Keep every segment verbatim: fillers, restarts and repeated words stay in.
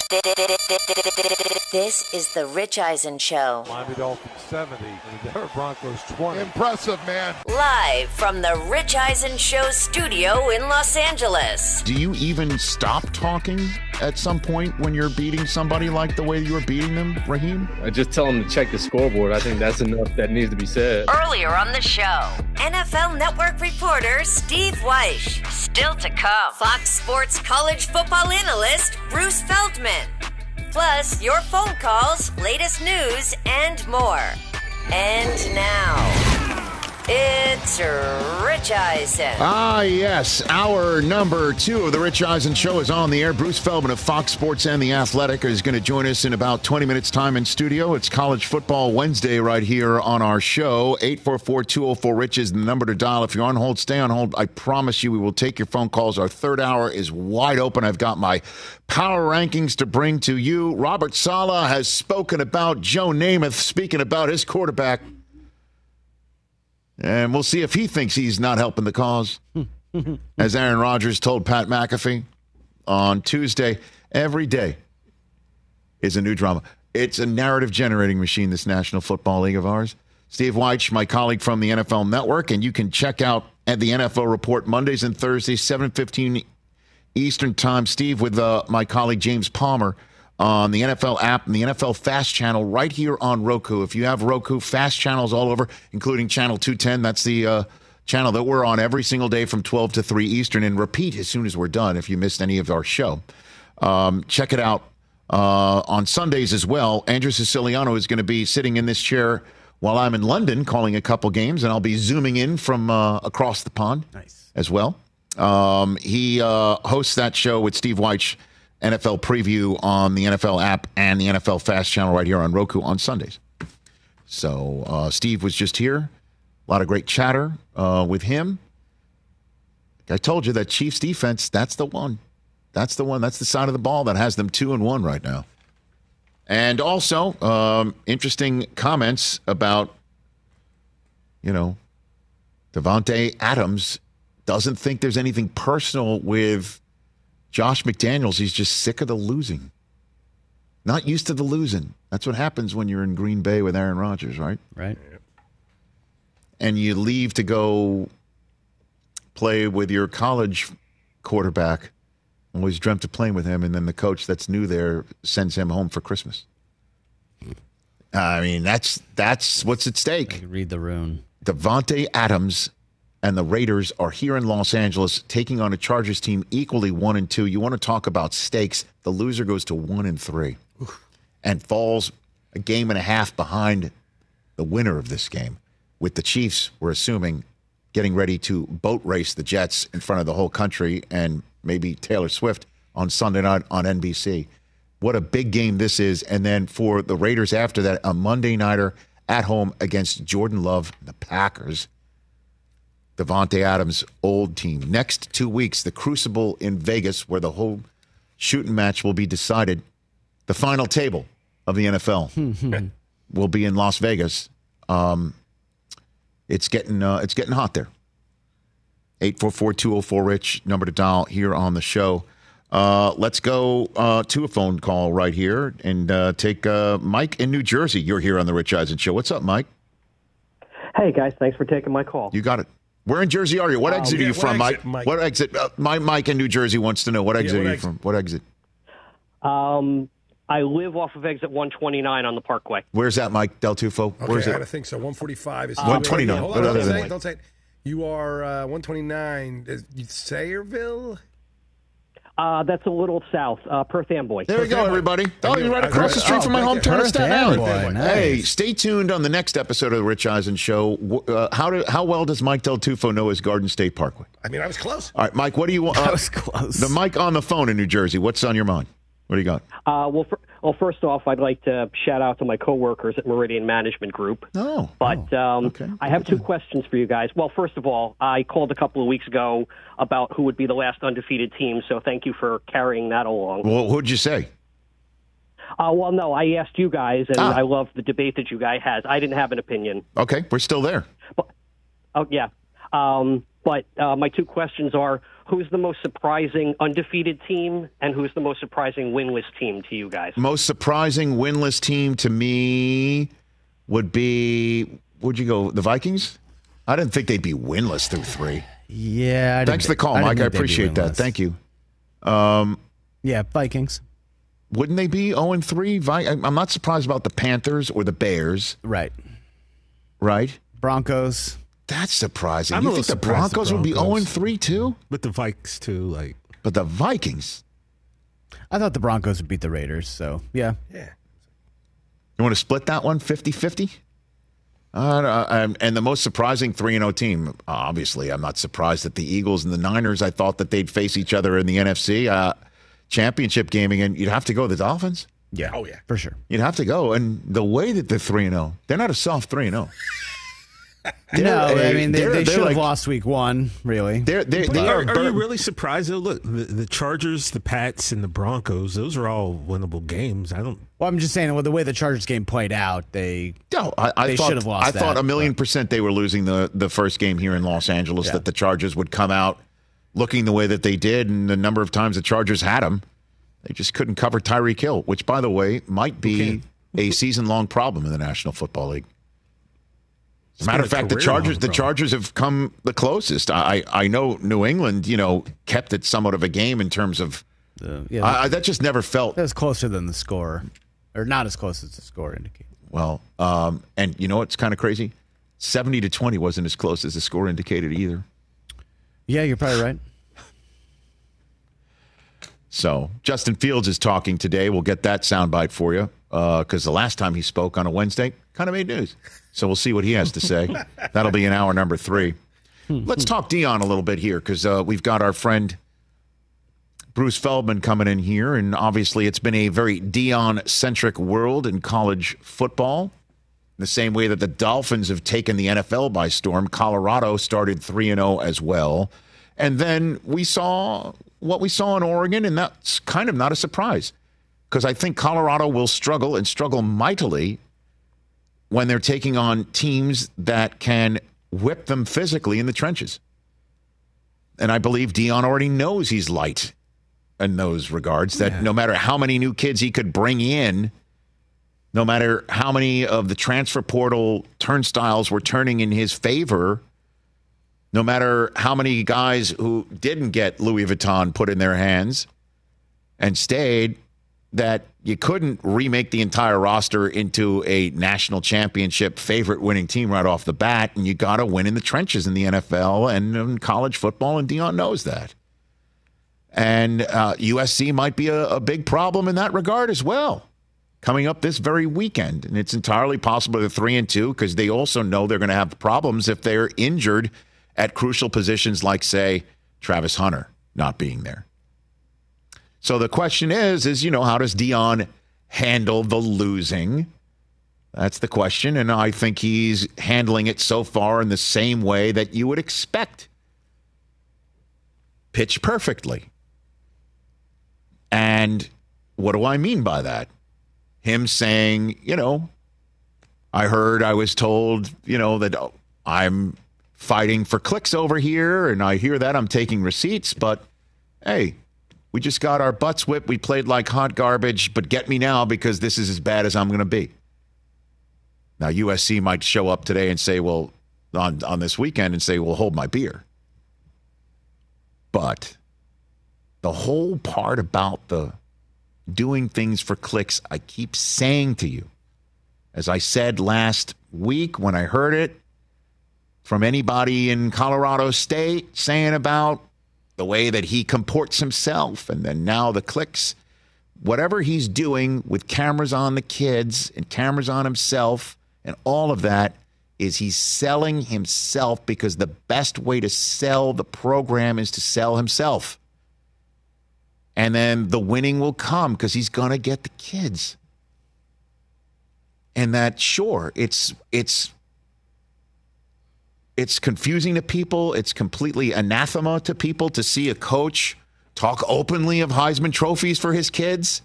This is the Rich Eisen Show. Miami Dolphins seventy, and the Denver Broncos twenty. Impressive, man. Live from the Rich Eisen Show studio in Los Angeles. Do you even stop talking at some point when you're beating somebody like the way you were beating them, Raheem? I just tell them to check the scoreboard. I think that's enough that needs to be said. Earlier on the show, N F L Network reporter Steve Wyche. Still to come, Fox Sports college football analyst Bruce Feldman. Plus, your phone calls, latest news, and more. And now, it's Rich Eisen. Ah, yes. Hour number two of the Rich Eisen Show is on the air. Bruce Feldman of Fox Sports and The Athletic is going to join us in about twenty minutes' time in studio. It's College Football Wednesday right here on our show. eight four four, two oh four, RICH is the number to dial. If you're on hold, stay on hold. I promise you we will take your phone calls. Our third hour is wide open. I've got my power rankings to bring to you. Robert Saleh has spoken about Joe Namath, speaking about his quarterback. And we'll see if he thinks he's not helping the cause. As Aaron Rodgers told Pat McAfee on Tuesday, every day is a new drama. It's a narrative-generating machine, this National Football League of ours. Steve Wyche, my colleague from the N F L Network, and you can check out at the N F L Report Mondays and Thursdays, seven fifteen Eastern Time. Steve with uh, my colleague James Palmer on the N F L app and the N F L Fast Channel right here on Roku. If you have Roku, Fast Channels all over, including Channel two ten. That's the uh, channel that we're on every single day from twelve to three Eastern, and repeat as soon as we're done if you missed any of our show. Um, check it out uh, on Sundays as well. Andrew Siciliano is going to be sitting in this chair while I'm in London calling a couple games, and I'll be zooming in from uh, across the pond nice. as well. Um, he uh, hosts that show with Steve Wyche, N F L Preview on the N F L app and the N F L Fast Channel right here on Roku on Sundays. So uh, Steve was just here. A lot of great chatter uh, with him. I told you that Chiefs defense, that's the one. That's the one. That's the side of the ball that has them two and one right now. And also, um, interesting comments about, you know, Davante Adams doesn't think there's anything personal with Josh McDaniels. He's just sick of the losing. Not used to the losing. That's what happens when you're in Green Bay with Aaron Rodgers, right? Right. And you leave to go play with your college quarterback. Always dreamt of playing with him, and then the coach that's new there sends him home for Christmas. I mean, that's that's what's at stake. I can read the rune. Davante Adams and the Raiders are here in Los Angeles taking on a Chargers team equally one and two. You want to talk about stakes? The loser goes to one and three Oof. and falls a game and a half behind the winner of this game. With the Chiefs, we're assuming, getting ready to boat race the Jets in front of the whole country and maybe Taylor Swift on Sunday night on N B C. What a big game this is. And then for the Raiders after that, a Monday nighter at home against Jordan Love, the Packers. Davante Adams' old team. Next two weeks, the Crucible in Vegas, where the whole shooting match will be decided. The final table of the N F L will be in Las Vegas. Um, it's getting uh, it's getting hot there. eight four four, two oh four, RICH, number to dial here on the show. Uh, let's go uh, to a phone call right here and uh, take uh, Mike in New Jersey. You're here on the Rich Eisen Show. What's up, Mike? Hey, guys. Thanks for taking my call. You got it. Where in Jersey are you? What Um, exit are yeah, you what from, exit, Mike? Mike? What exit? Uh, my Mike in New Jersey wants to know what exit Yeah, what are you exit? from? What exit? Um, I live off of exit one twenty-nine on the Parkway. Where's that, Mike Del Tufo? Okay, Where's I it? gotta think so. one forty-five is one twenty-nine. Hold What on, other don't than say it, that? don't say it. You are uh, one twenty-nine. Is you Sayreville? Uh, that's a little south, uh, Perth Amboy. There we go, everybody. Oh, you're right across the street from my hometown of Staten Island. Hey, stay tuned on the next episode of the Rich Eisen Show. Uh, how do how well does Mike Del Tufo know his Garden State Parkway? I mean, I was close. All right, Mike, what do you want? Uh, That was close. The Mike on the phone in New Jersey. What's on your mind? What do you got? Uh, well, for, well, first off, I'd like to shout out to my coworkers at Meridian Management Group. Oh. But um, I have two questions for you guys. Well, first of all, I called a couple of weeks ago about who would be the last undefeated team, so thank you for carrying that along. Well, who'd you say? Uh, well, no, I asked you guys, and Ah. I love the debate that you guys had. I didn't have an opinion. Okay, we're still there. Oh, yeah. Um, but uh, my two questions are, who's the most surprising undefeated team and who's the most surprising winless team to you guys? Most surprising winless team to me would be, would you go, the Vikings? I didn't think they'd be winless through three. Yeah. I Thanks for the call, Mike. I appreciate that. Thank you. Um, yeah, Vikings. Wouldn't they be oh and three? I'm not surprised about the Panthers or the Bears. Right. Right? Broncos. That's surprising. I'm you a think the surprised Broncos, the would be Broncos. oh and three too? But the Vikes too, like. But the Vikings. I thought the Broncos would beat the Raiders, so yeah. Yeah. You want to split that one fifty-fifty? Uh, um, and the most surprising three and oh team, obviously, I'm not surprised that the Eagles and the Niners, I thought that they'd face each other in the N F C uh, championship gaming, and you'd have to go the Dolphins. Yeah. Oh, yeah. For sure. You'd have to go. And the way that they're three and oh, they're not a soft three and oh. No, I mean, they, they're- they they're should like- have lost week one, really. They're, they're, But they are, are, are you bur- really surprised though? Look, the, the Chargers, the Pats, and the Broncos, those are all winnable games. I don't. Well, I'm just saying, well, the way the Chargers game played out, they No, I, I They thought, should have lost I thought that, a million but- percent they were losing the, the first game here in Los Angeles, Yeah. that the Chargers would come out looking the way that they did, and the number of times the Chargers had them, they just couldn't cover Tyreek Hill, which, by the way, might be a season-long problem in the National Football League. As a matter of been a fact, the career-long Chargers the problem. Chargers have come the closest. I I know New England, you know, kept it somewhat of a game in terms of uh, yeah, I, I, that just never felt that was closer than the score, or not as close as the score indicated. well. Um, and you know what's kind of crazy? seventy to twenty wasn't as close as the score indicated either. Yeah, you're probably right. So Justin Fields is talking today. We'll get that soundbite for you because the last time he spoke on a Wednesday kind of made news. So we'll see what he has to say. That'll be in hour number three. Let's talk Dion a little bit here because uh, we've got our friend Bruce Feldman coming in here. And obviously it's been a very Dion-centric world in college football. The same way that the Dolphins have taken the N F L by storm, Colorado started three and oh as well. And then we saw what we saw in Oregon, and that's kind of not a surprise because I think Colorado will struggle and struggle mightily when they're taking on teams that can whip them physically in the trenches. And I believe Dion already knows he's light in those regards, that Yeah. no matter how many new kids he could bring in, no matter how many of the transfer portal turnstiles were turning in his favor, no matter how many guys who didn't get Louis Vuitton put in their hands and stayed, that you couldn't remake the entire roster into a national championship favorite winning team right off the bat, and you got to win in the trenches in the N F L and in college football, and Dion knows that. And uh, U S C might be a, a big problem in that regard as well, coming up this very weekend. And it's entirely possible they're three and two because they also know they're going to have problems if they're injured at crucial positions like, say, Travis Hunter not being there. So the question is, is, you know, how does Dion handle the losing? That's the question. And I think he's handling it so far in the same way that you would expect. Pitch perfectly. And what do I mean by that? Him saying, you know, I heard, I was told, you know, that oh, I'm fighting for clicks over here, and I hear that I'm taking receipts, but hey, we just got our butts whipped. We played like hot garbage, but get me now because this is as bad as I'm going to be. Now, U S C might show up today and say, well, on, on this weekend and say, well, hold my beer. But the whole part about the doing things for clicks, I keep saying to you, as I said last week when I heard it from anybody in Colorado State saying about the way that he comports himself, and then now the clicks, whatever he's doing with cameras on the kids and cameras on himself and all of that, is he's selling himself because the best way to sell the program is to sell himself. And then the winning will come because he's going to get the kids. And that, sure, it's it's it's confusing to people. It's completely anathema to people to see a coach talk openly of Heisman trophies for his kids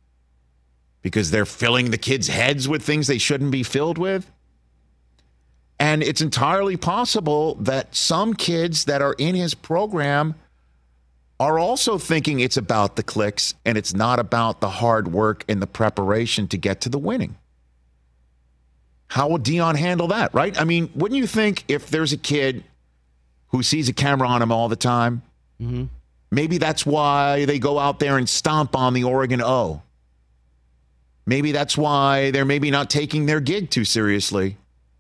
because they're filling the kids' heads with things they shouldn't be filled with. And it's entirely possible that some kids that are in his program are also thinking it's about the clicks and it's not about the hard work and the preparation to get to the winning. How will Deion handle that, right? I mean, wouldn't you think if there's a kid who sees a camera on him all the time, mm-hmm. maybe that's why they go out there and stomp on the Oregon O. Maybe that's why they're maybe not taking their gig too seriously.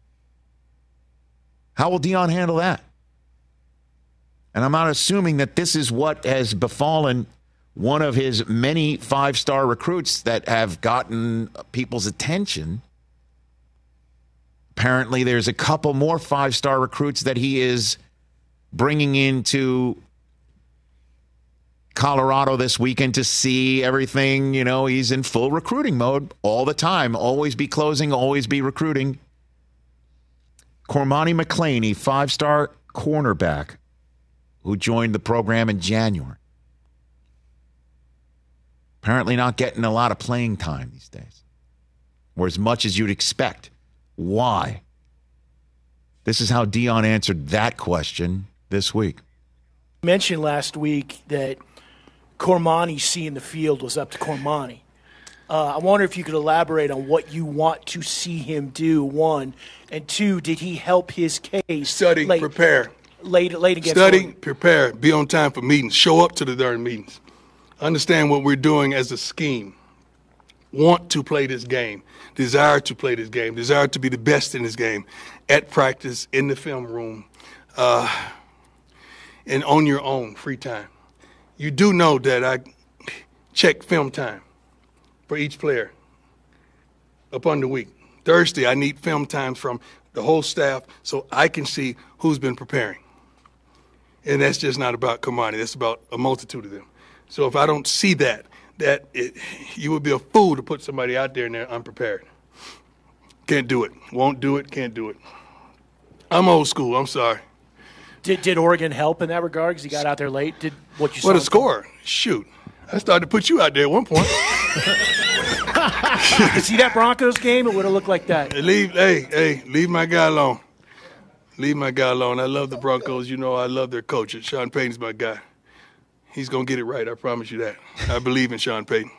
How will Deion handle that? And I'm not assuming that this is what has befallen one of his many five-star recruits that have gotten people's attention. Apparently, there's a couple more five-star recruits that he is bringing into Colorado this weekend to see everything. You know, he's in full recruiting mode all the time. Always be closing, always be recruiting. Cormani McClaney, five-star cornerback who joined the program in January. Apparently not getting a lot of playing time these days, or as much as you'd expect. Why? This is how Deion answered that question this week. You mentioned last week that Cormani seeing the field was up to Cormani. Uh, I wonder if you could elaborate on what you want to see him do, one. And two, did he help his case? Study, late, prepare. Late, late against Study, Oregon? Prepare, be on time for meetings. Show up to the darn meetings. Understand what we're doing as a scheme. Want to play this game. Desire to play this game. Desire to be the best in this game. At practice, in the film room, uh, and on your own free time. You do know that I check film time for each player upon the week. Thursday, I need film time from the whole staff so I can see who's been preparing. And that's just not about Cormani. That's about a multitude of them. So if I don't see that, that it, you would be a fool to put somebody out there and they're unprepared. Can't do it. Won't do it. Can't do it. I'm old school. I'm sorry. Did Did Oregon help in that regard because he got out there late? Did what you saw? What a score. Shoot. I started to put you out there at one point. You see that Broncos game? It would have looked like that. Hey, leave, hey, hey, leave my guy alone. Leave my guy alone. I love the Broncos. You know I love their coach. Sean Payton's my guy. He's going to get it right. I promise you that. I believe in Sean Payton.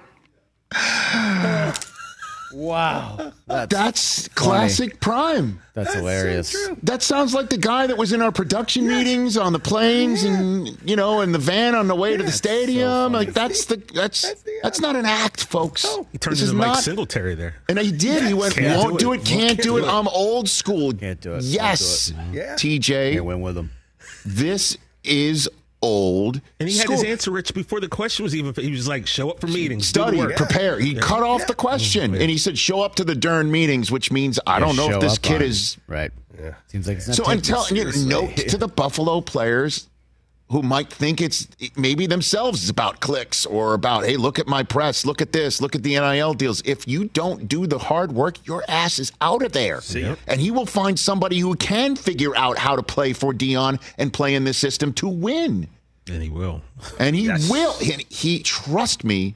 Wow. That's, That's classic prime. That's, That's hilarious. So that sounds like the guy that was in our production yes. meetings on the planes yeah. and, you know, in the van on the way yeah. to the stadium. So like that's the that's that's, the, uh, that's not an act, folks. Oh, he turned this into Mike not, Singletary there. And he did. Yes. He went, can't won't do it, do it can't, can't do it. it. I'm old school. Can't do it. Yes. Do it. Yeah. T J. Can't win with him. This is old. And he school. had his answer, Rich, before the question was even. He was like, "Show up for meetings, study, yeah. prepare." He yeah. cut off yeah. the question, yeah. and he said, "Show up to the darn meetings," which means I yeah, don't know if this kid is right. Yeah, seems like it's not. So I'm telling you, note to the Buffalo players who might think it's maybe themselves is about clicks or about, hey, look at my press, look at this, look at the N I L deals. If you don't do the hard work, your ass is out of there. See? And he will find somebody who can figure out how to play for Deion and play in this system to win. And he will. And he yes. will. And he, trust me,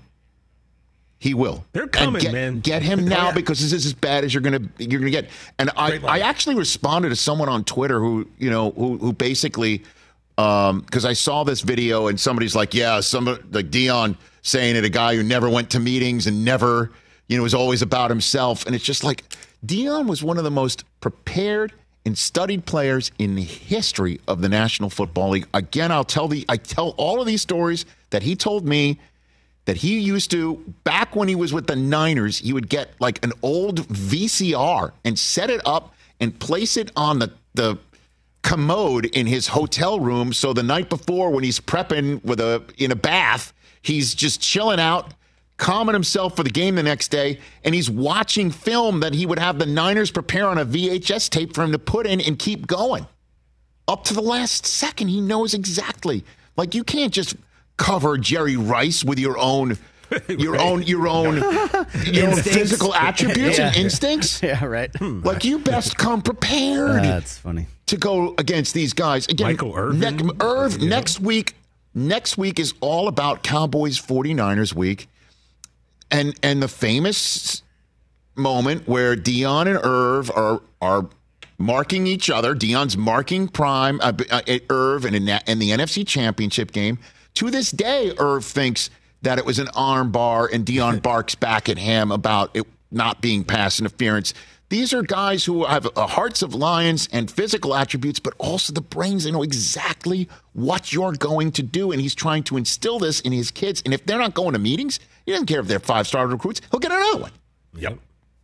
he will. They're coming, get, man. Get him now oh, yeah. because this is as bad as you're gonna you're gonna get. And I, I actually responded to someone on Twitter who you know who who basically um because I saw this video and somebody's like, yeah, somebody like Deion saying it, a guy who never went to meetings and never you know was always about himself, and it's just like Deion was one of the most prepared and studied players in the history of the National Football League. Again, I'll tell the I tell all of these stories that he told me that he used to, back when he was with the Niners, he would get like an old V C R and set it up and place it on the, the commode in his hotel room. So the night before when he's prepping with a in a bath, he's just chilling out, calming himself for the game the next day, and he's watching film that he would have the Niners prepare on a V H S tape for him to put in and keep going. Up to the last second, he knows exactly. Like, you can't just cover Jerry Rice with your own your right. own your own your own physical attributes yeah. and instincts. Yeah, right. Like, you best come prepared. Uh, that's funny. To go against these guys. Again, Michael Irvin. Ne- Irv, yeah. next week next week is all about Cowboys forty-niners week. And and the famous moment where Deion and Irv are are marking each other. Deion's marking Prime, uh, uh, Irv in, a, in the N F C Championship game. To this day, Irv thinks that it was an arm bar, and Deion barks back at him about it not being pass interference. These are guys who have uh, hearts of lions and physical attributes, but also the brains. They know exactly what you're going to do, and he's trying to instill this in his kids. And if they're not going to meetings, he doesn't care if they're five-star recruits. He'll get another one. Yep.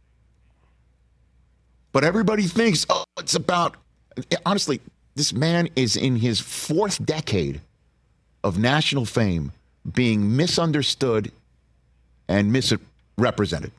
But everybody thinks, oh, it's about – honestly, this man is in his fourth decade of national fame being misunderstood and misrepresented.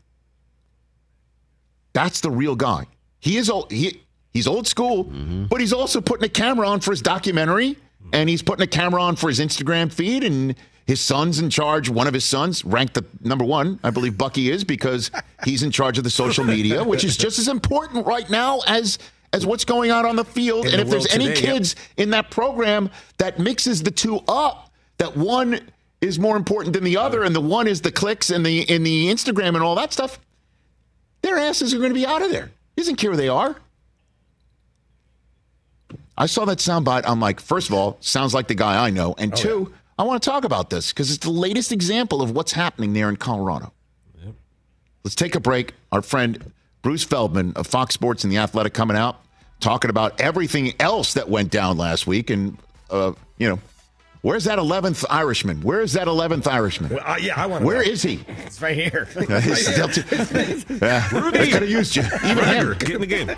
That's the real guy. He is old, he, he's old school, mm-hmm. but he's also putting a camera on for his documentary, and he's putting a camera on for his Instagram feed, and his son's in charge. One of his sons ranked the number one, I believe Bucky is, because he's in charge of the social media, which is just as important right now as as what's going on on the field. In and the if there's any today, kids yep. in that program that mixes the two up, that one is more important than the other, and the one is the clicks and the in the Instagram and all that stuff, their asses are going to be out of there. He doesn't care where they are. I saw that soundbite. I'm like, first of all, sounds like the guy I know. And oh, two, yeah. I want to talk about this because it's the latest example of what's happening there in Colorado. Yep. Let's take a break. Our friend Bruce Feldman of Fox Sports and The Athletic coming out, talking about everything else that went down last week. And, uh, you know, where's that eleventh Irishman? Where is that eleventh Irishman? Well, uh, yeah, I want to Where know. is he? It's right here. Uh, he's still t- yeah, Rudy. I could have used you. Even him. Get in the game.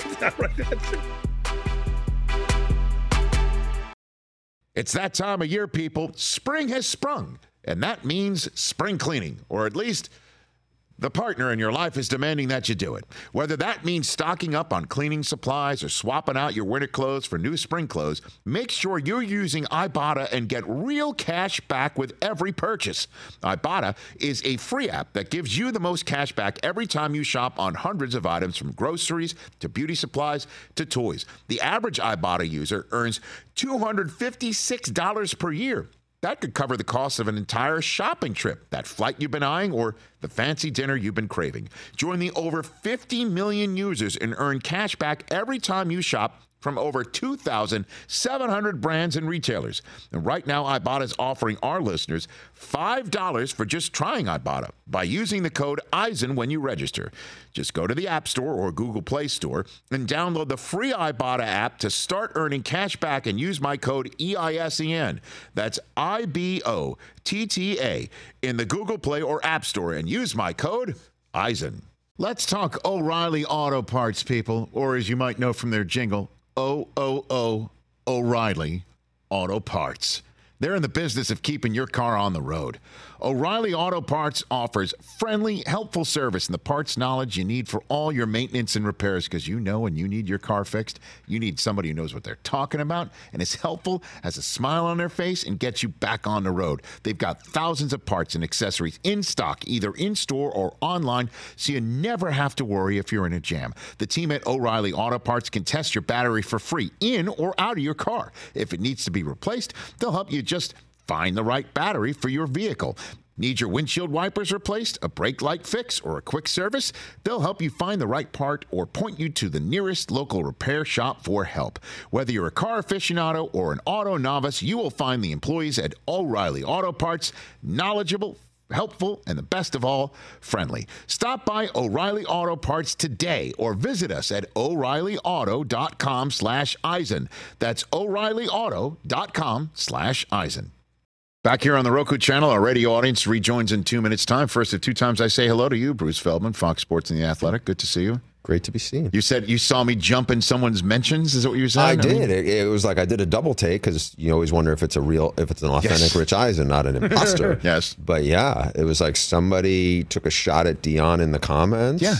It's that time of year, people. Spring has sprung, and that means spring cleaning, or at least the partner in your life is demanding that you do it. Whether that means stocking up on cleaning supplies or swapping out your winter clothes for new spring clothes, make sure you're using Ibotta and get real cash back with every purchase. Ibotta is a free app that gives you the most cash back every time you shop on hundreds of items, from groceries to beauty supplies to toys. The average Ibotta user earns two hundred fifty-six dollars per year. That could cover the cost of an entire shopping trip, that flight you've been eyeing, or the fancy dinner you've been craving. Join the over fifty million users and earn cash back every time you shop from over two thousand seven hundred brands and retailers. And right now, Ibotta is offering our listeners five dollars for just trying Ibotta by using the code Eisen when you register. Just go to the App Store or Google Play Store and download the free Ibotta app to start earning cash back and use my code E I S E N. That's I B O T T A in the Google Play or App Store and use my code Eisen. Let's talk O'Reilly Auto Parts, people, or as you might know from their jingle, O O O O'Reilly Auto Parts. They're in the business of keeping your car on the road. O'Reilly Auto Parts offers friendly, helpful service and the parts knowledge you need for all your maintenance and repairs, because you know when you need your car fixed, you need somebody who knows what they're talking about and is helpful, has a smile on their face, and gets you back on the road. They've got thousands of parts and accessories in stock, either in-store or online, so you never have to worry if you're in a jam. The team at O'Reilly Auto Parts can test your battery for free in or out of your car. If it needs to be replaced, they'll help you just find the right battery for your vehicle. Need your windshield wipers replaced, a brake light fix, or a quick service? They'll help you find the right part or point you to the nearest local repair shop for help. Whether you're a car aficionado or an auto novice, you will find the employees at O'Reilly Auto Parts knowledgeable, helpful, and the best of all, friendly. Stop by O'Reilly Auto Parts today or visit us at O'Reilly Auto dot com slash Eisen. That's O'Reilly Auto dot com slash Eisen. Back here on the Roku channel, our radio audience rejoins in two minutes' time. First of two times I say hello to you, Bruce Feldman, Fox Sports and The Athletic. Good to see you. Great to be seen. You said you saw me jump in someone's mentions. Is that what you were saying? I did. It, it was like I did a double take, because you always wonder if it's a real, if it's an authentic yes. Rich Eisen, not an imposter. Yes. But yeah, it was like somebody took a shot at Deion in the comments. Yeah.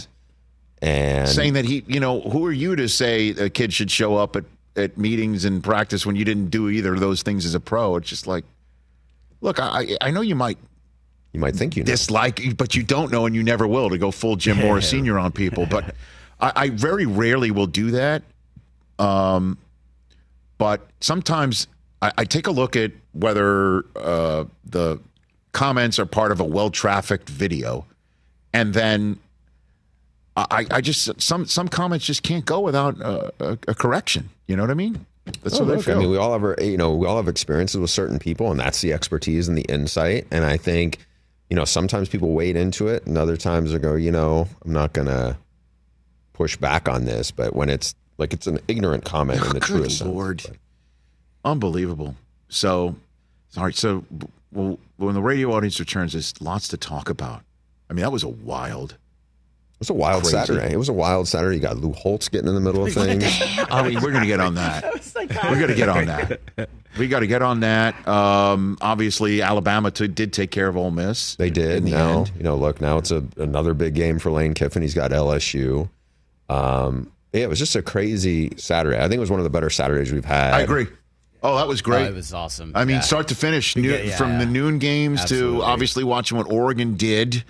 And saying that he, you know, who are you to say a kid should show up at, at meetings and practice when you didn't do either of those things as a pro? It's just like, look, I I know you might you might think you know. dislike, but you don't know, and you never will, to go full Jim yeah. Morris Senior on people. But I, I very rarely will do that. Um, but sometimes I, I take a look at whether uh, the comments are part of a well-trafficked video, and then I, I just some some comments just can't go without a, a, a correction. You know what I mean? That's oh, what look, I feel. I mean, we all have, our, you know, we all have experiences with certain people, and that's the expertise and the insight. And I think, you know, sometimes people wade into it, and other times they go, you know, I'm not gonna push back on this. But when it's like it's an ignorant comment oh, in the truest sense. Lord, but. Unbelievable. So, all right. So, well, when the radio audience returns, there's lots to talk about. I mean, that was a wild. It was a wild crazy. Saturday. It was a wild Saturday. You got Lou Holtz getting in the middle of things. I mean, we're going to get on that. We're going to get on that. We got to get on that. Um, obviously, Alabama t- did take care of Ole Miss. They did. In the now, end. you know, look, now it's a, another big game for Lane Kiffin. He's got L S U. Um, yeah, it was just a crazy Saturday. I think it was one of the better Saturdays we've had. I agree. Oh, that was great. Oh, it was awesome. I mean, yeah. start to finish, new, yeah, from yeah. the noon games Absolutely. to obviously watching what Oregon did.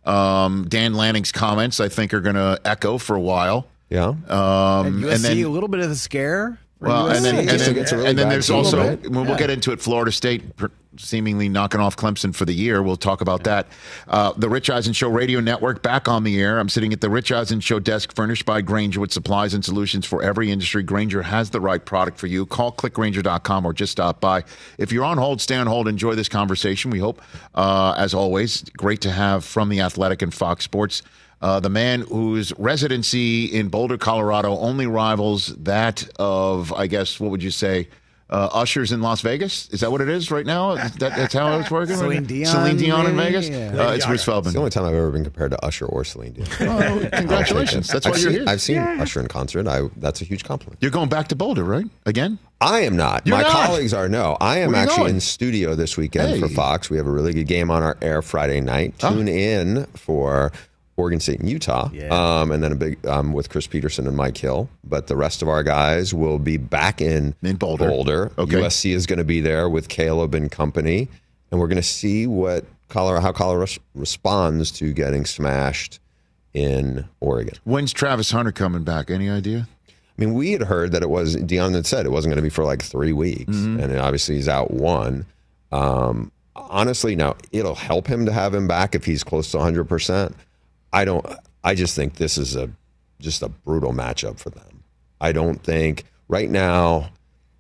Um, Dan Lanning's comments, I think, are going to echo for a while. Yeah. Um, and U S C, and then a little bit of the scare. Well, and then, and then, really and then there's also, right? we'll yeah. get into it, Florida State seemingly knocking off Clemson for the year. We'll talk about that. Uh, the Rich Eisen Show Radio Network back on the air. I'm sitting at the Rich Eisen Show desk furnished by Grainger with supplies and solutions for every industry. Grainger has the right product for you. Call click grainger dot com or just stop by. If you're on hold, stay on hold. Enjoy this conversation. We hope, uh, as always, great to have from The Athletic and Fox Sports. Uh, the man whose residency in Boulder, Colorado only rivals that of, I guess, what would you say, uh, Ushers in Las Vegas? Is that what it is right now? That, that's how it's working? Celine Dion. Celine Dion in maybe? Vegas? Yeah. Uh, it's Bruce Feldman. It's the only time I've ever been compared to Usher or Celine Dion. Oh, congratulations. That's why I've you're seen, here. I've seen yeah. Usher in concert. I, that's a huge compliment. You're going back to Boulder, right? Again? I am not. You're My not? colleagues are. No, I am Where are you actually going? in studio this weekend Hey. for Fox. We have a really good game on our air Friday night. Huh? Tune in for Oregon State and Utah, Yeah. um, and then a big um, with Chris Peterson and Mike Hill. But the rest of our guys will be back in, In Boulder. Boulder. Okay. U S C is going to be there with Caleb and company, and we're going to see what Colorado, how Colorado responds to getting smashed in Oregon. When's Travis Hunter coming back? Any idea? I mean, we had heard that it was, Deion had said it wasn't going to be for like three weeks. Mm-hmm. And obviously he's out one. Um, honestly, now it'll help him to have him back if he's close to one hundred percent. I don't, I just think this is a, just a brutal matchup for them. I don't think right now,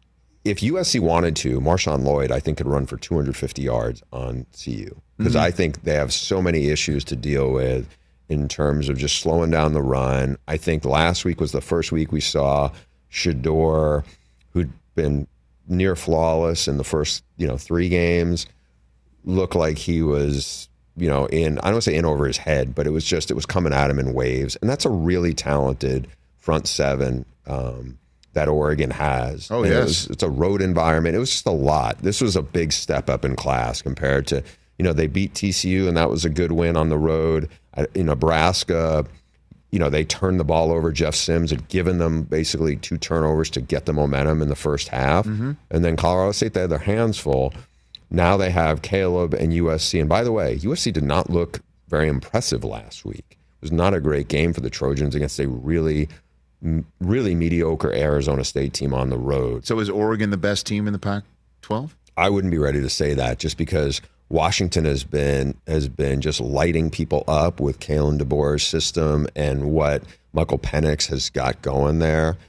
if U S C wanted to, Marshawn Lloyd, I think could run for two hundred fifty yards on C U. Because Mm-hmm. I think they have so many issues to deal with in terms of just slowing down the run. I think last week was the first week we saw Shedeur, who'd been near flawless in the first, you know, three games, look like he was, you know, in, I don't want to say in over his head, but it was just, it was coming at him in waves. And that's a really talented front seven um, that Oregon has. Oh, And yes. It was, it's a road environment. It was just a lot. This was a big step up in class compared to, you know, they beat T C U and that was a good win on the road. In Nebraska, you know, they turned the ball over. Jeff Sims had given them basically two turnovers to get the momentum in the first half. Mm-hmm. And then Colorado State, they had their hands full. Now they have Caleb and U S C. And by the way, U S C did not look very impressive last week. It was not a great game for the Trojans against a really, really mediocre Arizona State team on the road. So is Oregon the best team in the Pac twelve? I wouldn't be ready to say that just because Washington has been has been just lighting people up with Kalen DeBoer's system and what Michael Penix has got going there.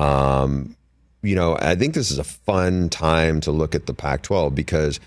Um, you know, I think this is a fun time to look at the Pac twelve because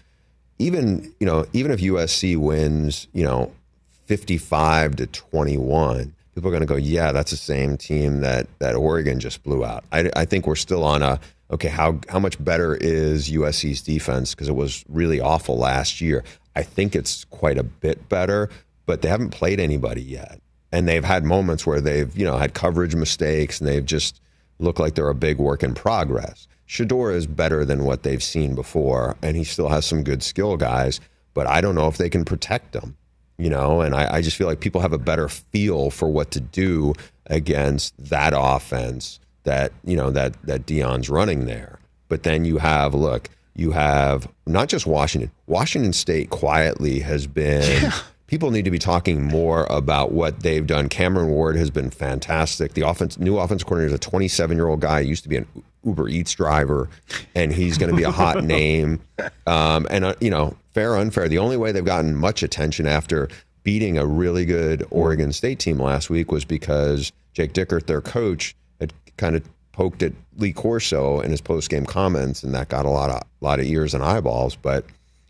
even, you know, even if U S C wins, you know, fifty-five to twenty-one, people are going to go, yeah, that's the same team that that Oregon just blew out. I, I think we're still on a, okay, how how much better is U S C's defense? Because it was really awful last year. I think it's quite a bit better, but they haven't played anybody yet. And they've had moments where they've, you know, had coverage mistakes and they've just looked like they're a big work in progress. Shedeur is better than what they've seen before, and he still has some good skill guys, but I don't know if they can protect them, you know, and I, I just feel like people have a better feel for what to do against that offense that, you know, that, that Deion's running there. But then you have, look, you have not just Washington. Washington State quietly has been, yeah. People need to be talking more about what they've done. Cameron Ward has been fantastic. The offense, new offense coordinator is a twenty-seven-year-old guy. He used to be an Uber Eats driver, and he's going to be a hot name. Um, and, uh, you know, fair or unfair, the only way they've gotten much attention after beating a really good Oregon State team last week was because Jake Dickert, their coach, had kind of poked at Lee Corso in his post-game comments, and that got a lot of lot of ears and eyeballs. But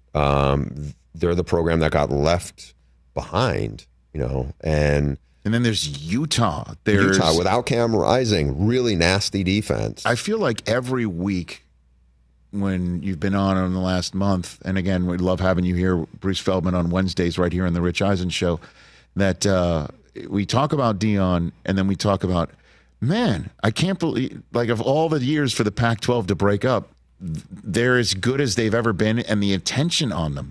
um, they're the program that got left behind, you know. And and then there's Utah. There's Utah without Cam Rising, really nasty defense. I feel like every week when you've been on in the last month, and again, we love having you here, Bruce Feldman, on Wednesdays right here on the Rich Eisen Show, that uh, we talk about Deion, and then we talk about, man, I can't believe, like, of all the years for the Pac twelve to break up, they're as good as they've ever been, and the attention on them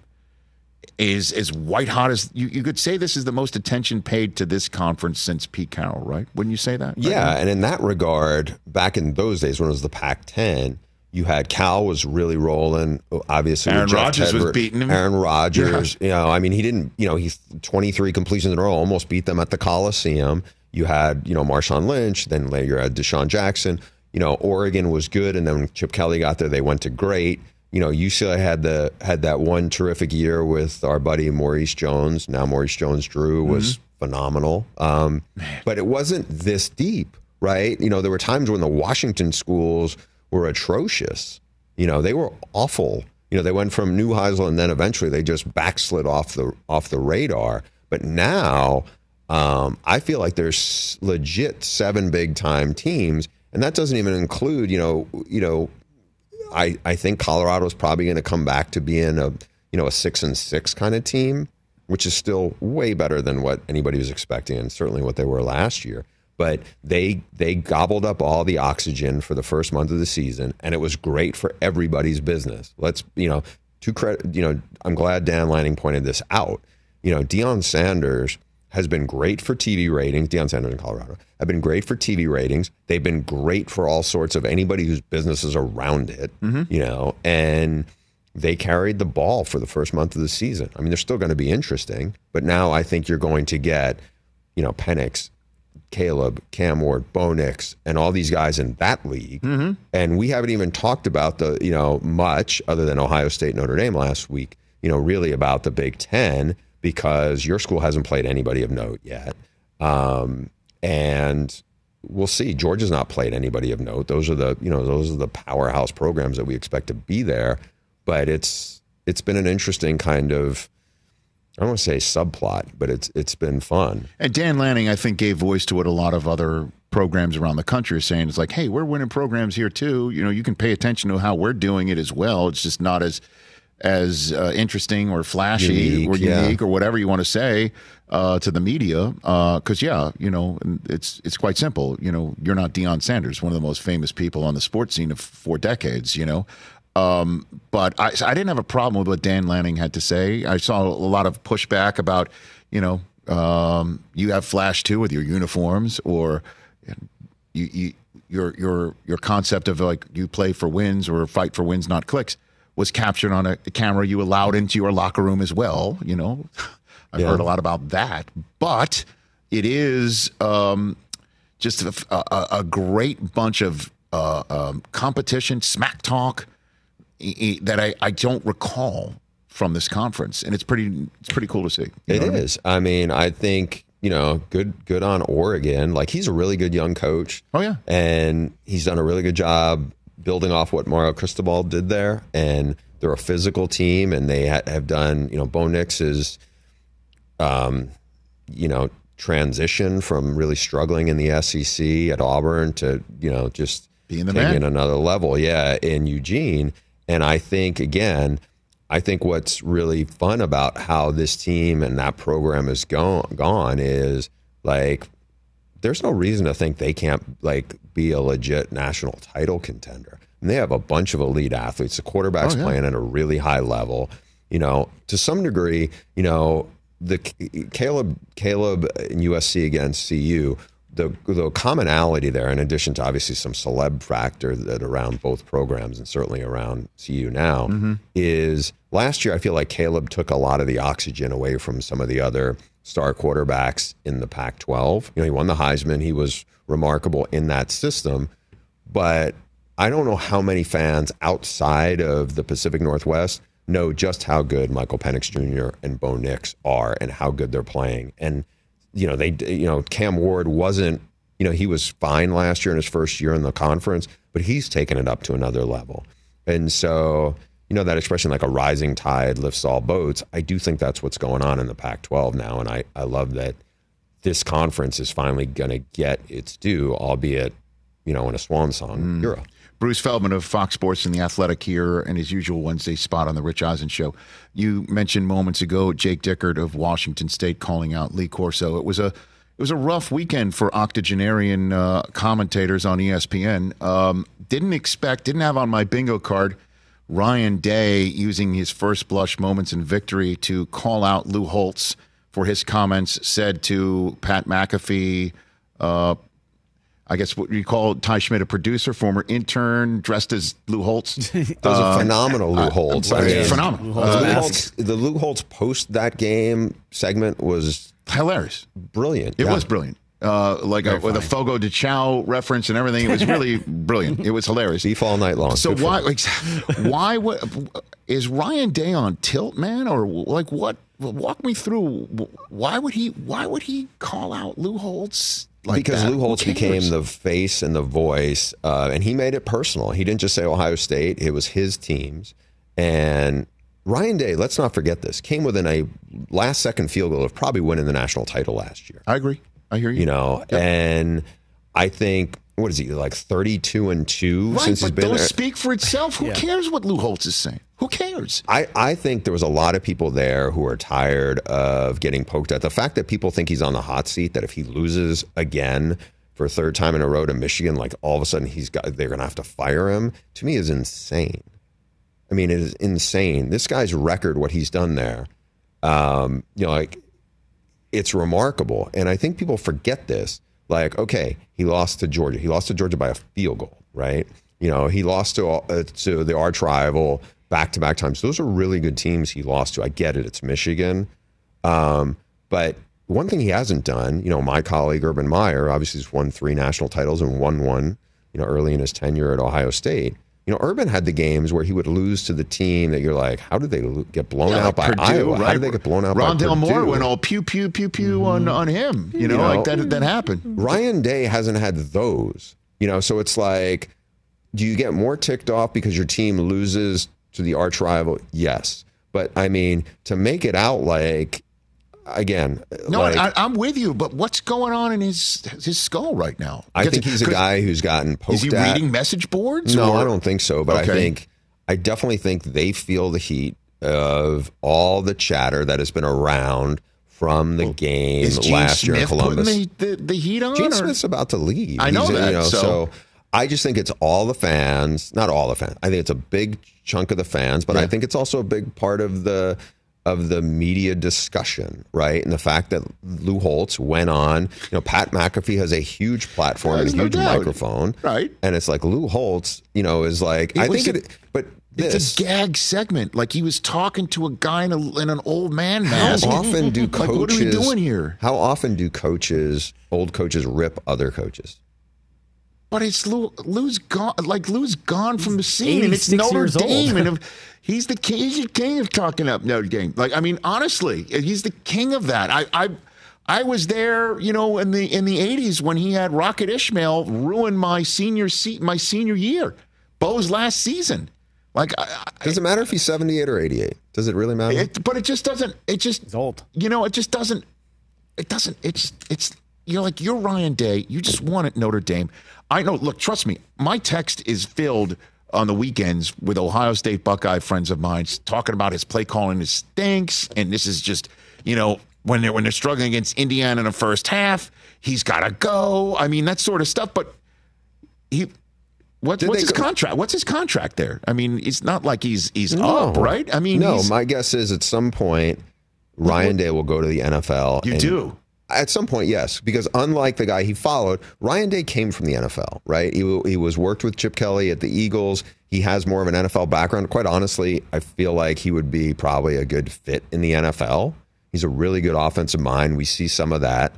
is as white hot as, you, you could say this is the most attention paid to this conference since Pete Carroll, right? Wouldn't you say that? Yeah, right? And in that regard, back in those days when it was the Pac ten, you had Cal was really rolling. Obviously, Aaron Jeff Rodgers Tedford, was beating him. Aaron Rodgers, Yeah. you know, I mean, he didn't, you know, he's twenty-three completions in a row, almost beat them at the Coliseum. You had, you know, Marshawn Lynch, then later you had Deshaun Jackson. You know, Oregon was good, and then when Chip Kelly got there, they went to great. You know, U C L A had the had that one terrific year with our buddy Maurice Jones. Now Maurice Jones-Drew was Mm-hmm. phenomenal, um, but it wasn't this deep, right? You know, there were times when the Washington schools were atrocious. You know, they were awful. You know, they went from Neuheisel, and then eventually they just backslid off the off the radar. But now, um, I feel like there's legit seven big time teams, and that doesn't even include, you know, you know, I I think Colorado's probably going to come back to being a you know a six and six kind of team, which is still way better than what anybody was expecting, and certainly what they were last year. But they they gobbled up all the oxygen for the first month of the season, and it was great for everybody's business. Let's, you know, to credit, you know, I'm glad Dan Lanning pointed this out. You know, Deion Sanders has been great for T V ratings. Deion Sanders in Colorado have been great for T V ratings. They've been great for all sorts of anybody whose business is around it, Mm-hmm. you know, and they carried the ball for the first month of the season. I mean, they're still going to be interesting, but now I think you're going to get, you know, Penix, Caleb, Cam Ward, Bo Nix, and all these guys in that league. Mm-hmm. And we haven't even talked about the, you know, much other than Ohio State, Notre Dame last week, you know, really about the Big Ten, because your school hasn't played anybody of note yet. Um, and we'll see. Georgia's not played anybody of note. Those are the, you know, those are the powerhouse programs that we expect to be there. But it's it's been an interesting kind of, I don't want to say subplot, but it's it's been fun. And Dan Lanning, I think, gave voice to what a lot of other programs around the country are saying. It's like, hey, we're winning programs here too. You know, you can pay attention to how we're doing it as well. It's just not as as uh, interesting or flashy Unique, or yeah. unique or whatever you want to say uh, to the media. Because yeah, you know, it's it's quite simple. You know, you're not Deion Sanders, one of the most famous people on the sports scene of four decades. You know. Um, but I, I didn't have a problem with what Dan Lanning had to say. I saw a lot of pushback about, you know, um, you have flash too with your uniforms, or you, you, your your your concept of like you play for wins or fight for wins, not clicks, was captured on a camera you allowed into your locker room as well. You know, I've Yeah. heard a lot about that, but it is um, just a, a, a great bunch of uh, um, competition, smack talk that I, I don't recall from this conference, and it's pretty it's pretty cool to see. You It know what I mean? is. I mean, I think, you know, good good on Oregon. Like, he's a really good young coach. Oh yeah, and he's done a really good job building off what Mario Cristobal did there. And they're a physical team, and they ha- have done, you know, Bo Nix is, um, you know, transition from really struggling in the S E C at Auburn to, you know, just being the taking man. another level, yeah, in Eugene. And I think, again, I think what's really fun about how this team and that program is gone, gone is, like, there's no reason to think they can't, like, be a legit national title contender. And they have a bunch of elite athletes. The quarterback's Oh, yeah. playing at a really high level. You know, to some degree, you know, the Caleb Caleb in U S C against C U, the the commonality there, in addition to obviously some celeb factor that around both programs and certainly around C U now, Mm-hmm. is last year I feel like Caleb took a lot of the oxygen away from some of the other star quarterbacks in the Pac twelve. You know, he won the Heisman. He was remarkable in that system. But I don't know how many fans outside of the Pacific Northwest know just how good Michael Penix Junior and Bo Nix are and how good they're playing. And, you know, they, you know, Cam Ward wasn't, you know, he was fine last year in his first year in the conference, but he's taken it up to another level. And so, you know, that expression like a rising tide lifts all boats, I do think that's what's going on in the Pac twelve now. And I, I love that this conference is finally going to get its due, albeit, you know, in a swan song mm. era. Bruce Feldman of Fox Sports and The Athletic here in his usual Wednesday spot on the Rich Eisen Show. You mentioned moments ago Jake Dickert of Washington State calling out Lee Corso. It was a it was a rough weekend for octogenarian uh, commentators on E S P N. Um, didn't expect, didn't have on my bingo card Ryan Day using his first blush moments in victory to call out Lou Holtz for his comments said to Pat McAfee, uh, I guess what you call Ty Schmidt, a producer, former intern, dressed as Lou Holtz. That was a phenomenal Lou Holtz. Uh, I mean, phenomenal. Lou Uh, Holtz, the Lou Holtz post that game segment was hilarious. Brilliant. It yeah. was brilliant. Uh, like a, with a Fogo de Chao reference and everything. It was really brilliant. It was hilarious. Beef all night long. So Good why, like, why what, is Ryan Day on tilt, man? Or like what? Walk me through. Why would he? Why would he call out Lou Holtz? Like because that? Lou Holtz became the face and the voice, uh, and he made it personal. He didn't just say Ohio State; it was his teams. And Ryan Day, let's not forget this, came within a last-second field goal of probably winning the national title last year. I agree. I hear you. You know, yep. And I think what is he like thirty-two and two right, since he's but been those there? Speak for itself. Who Yeah. cares what Lou Holtz is saying? Who cares? I, I think there was a lot of people there who are tired of getting poked at. The fact that people think he's on the hot seat, that if he loses again for a third time in a row to Michigan, like all of a sudden he's got they're going to have to fire him, to me is insane. I mean, it is insane. This guy's record, what he's done there, um, you know, like it's remarkable. And I think people forget this. Like, okay, he lost to Georgia. He lost to Georgia by a field goal, right? You know, he lost to uh, to the arch rival back-to-back times. Those are really good teams he lost to. I get it. It's Michigan. Um, but one thing he hasn't done, you know, my colleague Urban Meyer obviously has won three national titles and won one, you know, early in his tenure at Ohio State. You know, Urban had the games where he would lose to the team that you're like, how did they lo- get blown Yeah, out by Purdue, Iowa? right? How did they get blown out Rondell by Purdue? Moore went all pew, pew, pew, pew on, on him. You know, You know, like that, that happened. Ryan Day hasn't had those, you know, so it's like, do you get more ticked off because your team loses to the arch rival? Yes. But I mean, to make it out like, again, No, like, I, I'm with you, but what's going on in his his skull right now? I Because- think he's a because- guy who's gotten poked Is he at. reading message boards? No, or- I don't think so. But Okay. I think, I definitely think they feel the heat of all the chatter that has been around from the game Is Gene last Smith year in Columbus. putting the, the, the heat on? Gene or- Smith's about to leave. I know He's, that, You know, so- so. I just think it's all the fans, not all the fans. I think it's a big chunk of the fans, but Yeah. I think it's also a big part of the of the media discussion, right? And the fact that Lou Holtz went on, you know, Pat McAfee has a huge platform There's and a no huge doubt. microphone, Right. And it's like Lou Holtz, you know, is like It I was think a- it, but It's this. a gag segment. Like he was talking to a guy in, a, in an old man How mask. often do Like, coaches? what are we doing here? How often do coaches, old coaches, rip other coaches? But it's Lou, Lou's gone. Like Lou's gone from the scene, and it's eighty-six Notre years old. Dame, and if, he's the king. He's the king of talking up Notre Dame. Like I mean, honestly, he's the king of that. I, I, I was there, you know, in the in the eighties when he had Rocket Ishmael ruin my senior seat, my senior year, Bo's last season. Like, I, I, Does it matter if he's seventy-eight or eighty-eight? Does it really matter? it, but it just doesn't. It just He's old. You know, it just doesn't. It doesn't. It's it's. You're like you're Ryan Day. You just won at Notre Dame. I know. Look, trust me. My text is filled on the weekends with Ohio State Buckeye friends of mine talking about his play calling is stinks, and this is just you know when they're when they're struggling against Indiana in the first half, he's got to go. I mean that sort of stuff. But he. What, Did what's they his go- contract? What's his contract there? I mean, it's not like he's he's No. up, right? I mean, no. he's, My guess is at some point Ryan Day will go to the N F L. you and- do. At some point, yes, because unlike the guy he followed, Ryan Day came from the N F L, right? He, he was worked with Chip Kelly at the Eagles. He has more of an N F L background. Quite honestly, I feel like he would be probably a good fit in the N F L. He's a really good offensive mind. We see some of that.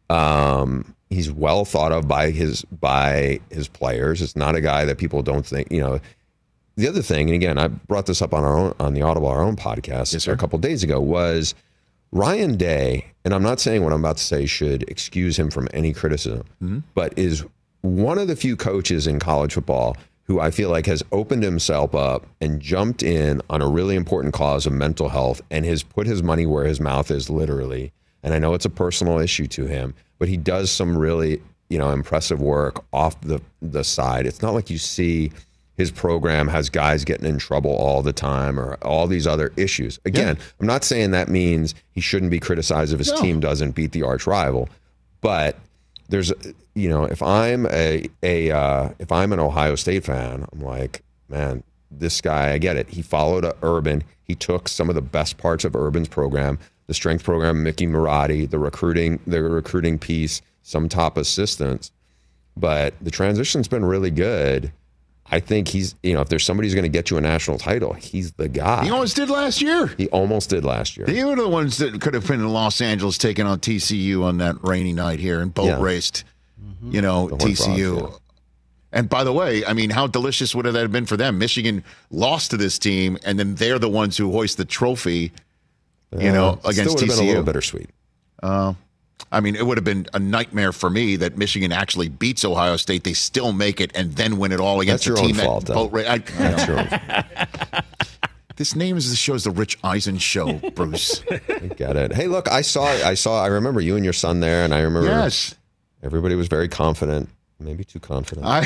Um, he's well thought of by his by his players. It's not a guy that people don't think, you know, the other thing, and again, I brought this up on our own, on the Audible, our own podcast yes, a couple of days ago, was Ryan Day, and I'm not saying what I'm about to say should excuse him from any criticism, mm-hmm. but is one of the few coaches in college football who I feel like has opened himself up and jumped in on a really important cause of mental health and has put his money where his mouth is, literally. And I know it's a personal issue to him, but he does some really, you know, impressive work off the, the side. It's not like you see his program has guys getting in trouble all the time or all these other issues. Again, yeah. I'm not saying that means he shouldn't be criticized if his no. team doesn't beat the arch rival, but there's, you know, if I'm a, a uh, if I'm an Ohio State fan, I'm like, man, this guy, I get it. He followed a Urban. He took some of the best parts of Urban's program, the strength program, Mickey Marotti, the recruiting, the recruiting piece, some top assistants, but the transition's been really good. I think he's, you know, if there's somebody who's going to get you a national title, he's the guy. He almost did last year. He almost did last year. They were the ones that could have been in Los Angeles taking on T C U on that rainy night here and boat yeah. raced, mm-hmm. you know, T C U. Frogs, yeah. And by the way, I mean, how delicious would that have been for them? Michigan lost to this team, and then they're the ones who hoist the trophy, you uh, know, against T C U. Still would have been a little bittersweet. Uh, I mean, it would have been a nightmare for me that Michigan actually beats Ohio State. They still make it and then win it all against That's the team your own fault, that boat race. I, That's your own. This name is the show's the Rich Eisen Show, Bruce. I get it. Hey, look, I saw, I saw, I remember you and your son there, and I remember yes. everybody was very confident, maybe too confident. I,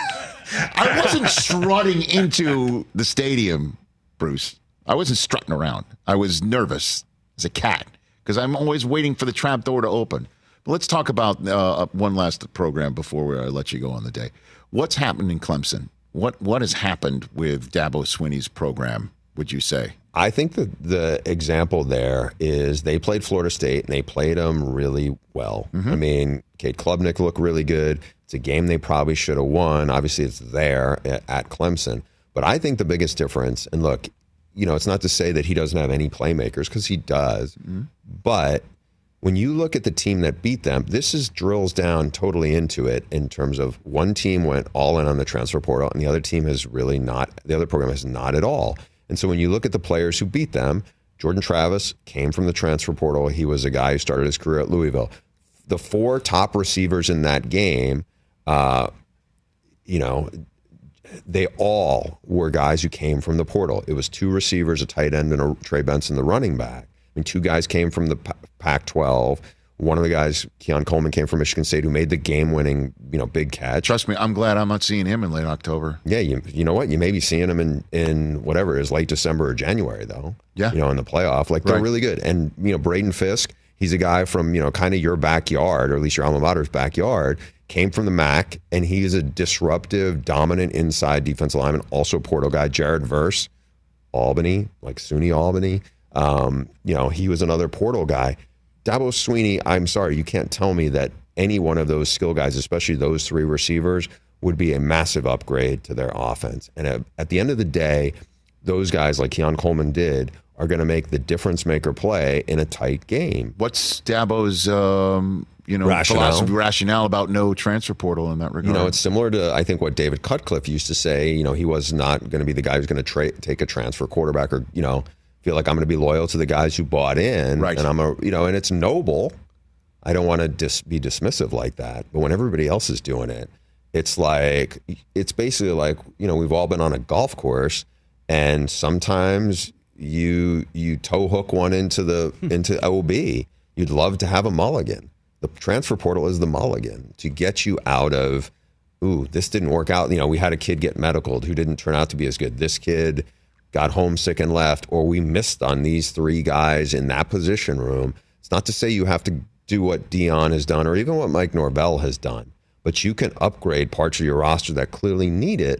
I wasn't strutting into the stadium, Bruce. I wasn't strutting around. I was nervous as a cat, because I'm always waiting for the trap door to open. But let's talk about uh, one last program before I let you go on the day. What's happened in Clemson? What what has happened with Dabo Swinney's program, would you say? I think that the example there is they played Florida State, and they played them really well. Mm-hmm. I mean, Cade Klubnik looked really good. It's a game they probably should have won. Obviously, it's there at, at Clemson. But I think the biggest difference, and look, you know, it's not to say that he doesn't have any playmakers, because he does. Mm-hmm. But when you look at the team that beat them, this is drills down totally into it in terms of one team went all in on the transfer portal, and the other team has really not, the other program has not at all. And so when you look at the players who beat them, Jordan Travis came from the transfer portal. He was a guy who started his career at Louisville. The four top receivers in that game, uh, you know, they all were guys who came from the portal. It was two receivers, a tight end, and a Trey Benson, the running back. I mean, two guys came from the Pac twelve. One of the guys, Keon Coleman, came from Michigan State, who made the game-winning, you know, big catch. Trust me, I'm glad I'm not seeing him in late October. Yeah, you you know what? You may be seeing him in, in whatever it is, late December or January, though. Yeah. You know, in the playoff. Like, they're right. really good. And, you know, Braden Fisk, he's a guy from, you know, kind of your backyard, or at least your alma mater's backyard, came from the M A C, and he is a disruptive, dominant inside defensive lineman, also portal guy. Jared Verse, Albany, like SUNY Albany. Um, you know, he was another portal guy. Dabo Swinney, I'm sorry, you can't tell me that any one of those skill guys, especially those three receivers, would be a massive upgrade to their offense. And at, at the end of the day, those guys, like Keon Coleman did, are going to make the difference maker play in a tight game. What's Dabo's um, you know, rationale. philosophy, rationale about no transfer portal in that regard? You know, it's similar to, I think, what David Cutcliffe used to say. You know, he was not going to be the guy who's going to tra- take a transfer quarterback, or, you know, feel like I'm going to be loyal to the guys who bought in. Right. And I'm a, you know, and it's noble. I don't want to dis- be dismissive like that. But when everybody else is doing it, it's like, it's basically like, you know, we've all been on a golf course, and sometimes you you toe hook one into the into O B. You'd love to have a mulligan. The transfer portal is the mulligan to get you out of, ooh, this didn't work out. You know, we had a kid get medicaled who didn't turn out to be as good. This kid got homesick and left, or we missed on these three guys in that position room. It's not to say you have to do what Dion has done, or even what Mike Norvell has done, but you can upgrade parts of your roster that clearly need it.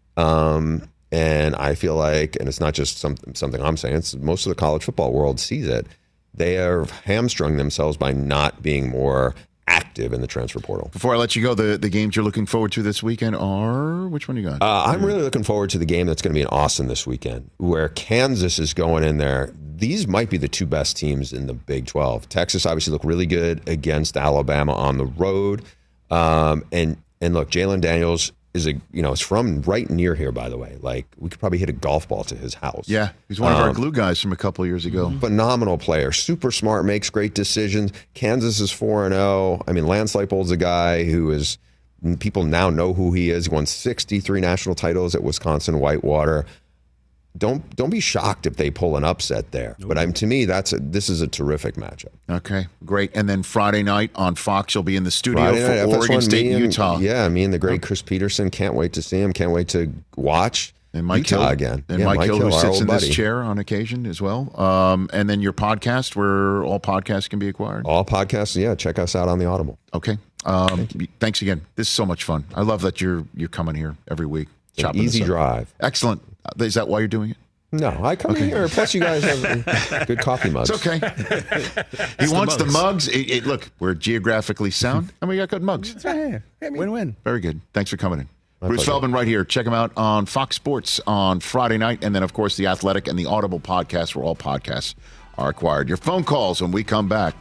Um, and I feel like, and it's not just something, something I'm saying, it's most of the college football world sees it. They have hamstrung themselves by not being more active in the transfer portal. Before I let you go, the, the games you're looking forward to this weekend are, which one you got? Uh, I'm really looking forward to the game that's going to be in Austin this weekend, where Kansas is going in there. These might be the two best teams in the Big twelve. Texas obviously looked really good against Alabama on the road. Um, and, and look, Jalen Daniels is a you know, is from right near here, by the way. Like, we could probably hit a golf ball to his house. Yeah, he's one of um, our glue guys from a couple of years ago. Phenomenal player, super smart, makes great decisions. Kansas is four and oh. I mean, Lance Leipold's a guy who is, people now know who he is. He won sixty-three national titles at Wisconsin Whitewater. Don't don't be shocked if they pull an upset there. But I'm to me, that's a, this is a terrific matchup. Okay, great. And then Friday night on Fox, you'll be in the studio Friday night, for Oregon F S one, State, me and, Utah. Yeah, me and the great Chris Peterson. Can't wait to see him. Can't wait to watch And Mike Utah Hill again. And yeah, Mike, Mike Hill, Hill, who our sits old in buddy. this chair on occasion as well. Um, and then your podcast, where all podcasts can be acquired. All podcasts, yeah. Check us out on the Audible. Okay. Um, thanks again. This is so much fun. I love that you're you're coming here every week. An chopping easy this up. drive. Excellent. Uh, Is that why you're doing it? No, I come Okay. here. Plus, you guys have good coffee mugs. It's okay. he the wants the mugs. mugs. It, it, look, we're geographically sound, and we got good mugs. Win-win. Very good. Thanks for coming in. My Bruce pleasure. Feldman right here. Check him out on Fox Sports on Friday night. And then, of course, The Athletic and the Audible podcast, where all podcasts are acquired. Your phone calls when we come back.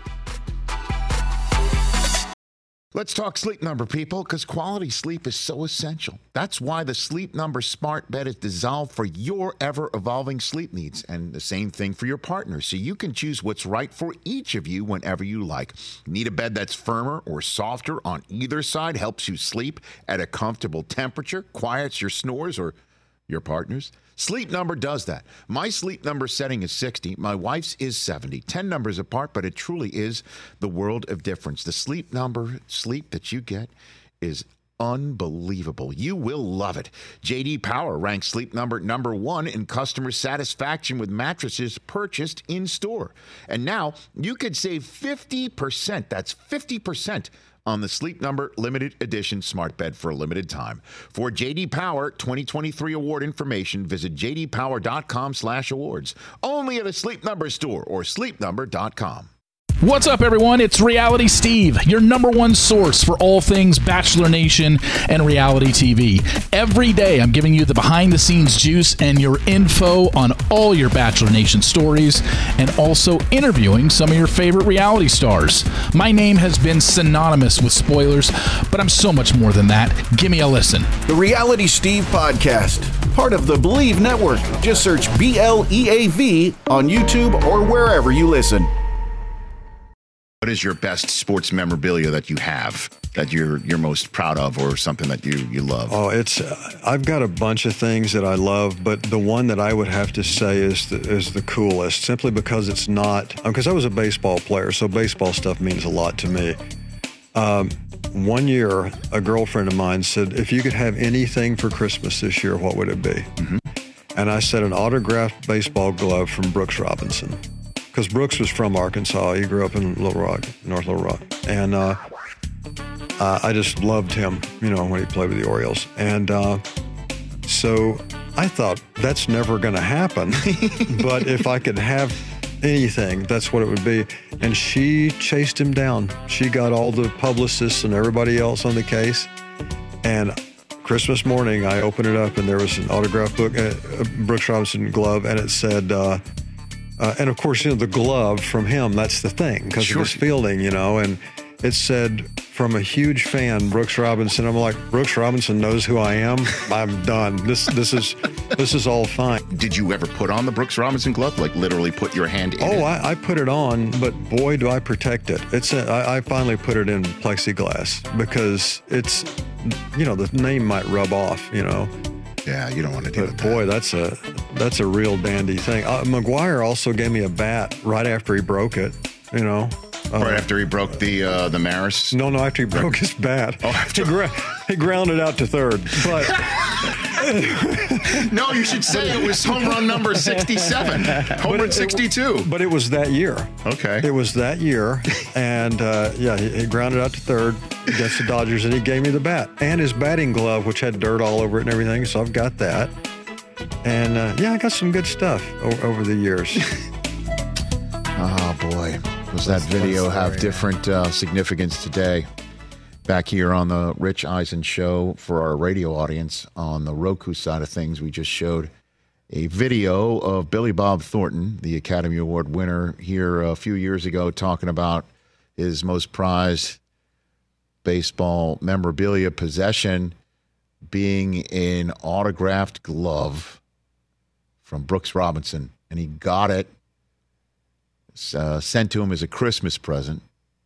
Let's talk Sleep Number, people, because quality sleep is so essential. That's why the Sleep Number smart bed is designed for your ever-evolving sleep needs, and the same thing for your partner, so you can choose what's right for each of you whenever you like. Need a bed that's firmer or softer on either side, helps you sleep at a comfortable temperature, quiets your snores or your partner's? Sleep Number does that. My Sleep Number setting is sixty. My wife's is seventy. ten numbers apart, but it truly is the world of difference. The Sleep Number sleep that you get is unbelievable. You will love it. J D Power ranks Sleep Number number one in customer satisfaction with mattresses purchased in store. And now you could save fifty percent. That's fifty percent on the Sleep Number limited edition smart bed for a limited time. For J D Power twenty twenty-three award information, visit j d power dot com slash awards. Only at a Sleep Number store or sleep number dot com. What's up, everyone? It's Reality Steve, your number one source for all things Bachelor Nation and reality T V. Every day, I'm giving you the behind-the-scenes juice and your info on all your Bachelor Nation stories, and also interviewing some of your favorite reality stars. My name has been synonymous with spoilers, but I'm so much more than that. Give me a listen. The Reality Steve Podcast, part of the Believe Network. Just search B L E A V on YouTube or wherever you listen. What is your best sports memorabilia that you have, that you're you're most proud of, or something that you, you love? Oh, it's uh, I've got a bunch of things that I love, but the one that I would have to say is the, is the coolest, simply because it's not, because I was a baseball player, so baseball stuff means a lot to me. Um, one year, a girlfriend of mine said, if you could have anything for Christmas this year, what would it be? Mm-hmm. And I said, an autographed baseball glove from Brooks Robinson. Because Brooks was from Arkansas. He grew up in Little Rock, North Little Rock. And uh, uh, I just loved him, you know, when he played with the Orioles. And uh, so I thought, that's never going to happen. But if I could have anything, that's what it would be. And she chased him down. She got all the publicists and everybody else on the case. And Christmas morning, I opened it up, and there was an autographed book, uh, a Brooks Robinson glove, and it said... Uh, Uh, and, of course, you know, the glove from him, that's the thing, because Sure. of his fielding, you know. And it said, from a huge fan, Brooks Robinson. I'm like, Brooks Robinson knows who I am? I'm done. This this is this is all fine. Did you ever put on the Brooks Robinson glove? Like, literally put your hand in Oh, it? I, I put it on, but boy, do I protect it. It's a, I, I finally put it in plexiglass because it's, you know, the name might rub off, you know. Yeah, you don't want to do but it. Boy, that's a that's a real dandy thing. Uh, McGuire also gave me a bat right after he broke it. You know, uh, right after he broke the uh, the Maris. No, no, after he broke his bat. Oh, after he, gra- he grounded out to third. But no, you should say it was home run number sixty-seven, home run sixty-two. But it was that year. Okay, it was that year, and uh, yeah, he, he grounded out to third against the Dodgers, and he gave me the bat and his batting glove, which had dirt all over it and everything. So I've got that, and uh, yeah, I got some good stuff o- over the years. Oh boy, does that video have different uh, significance today? Back here on the Rich Eisen Show for our radio audience on the Roku side of things, we just showed a video of Billy Bob Thornton, the Academy Award winner, here a few years ago, talking about his most prized baseball memorabilia possession. being an autographed glove from Brooks Robinson, and he got it uh, sent to him as a Christmas present.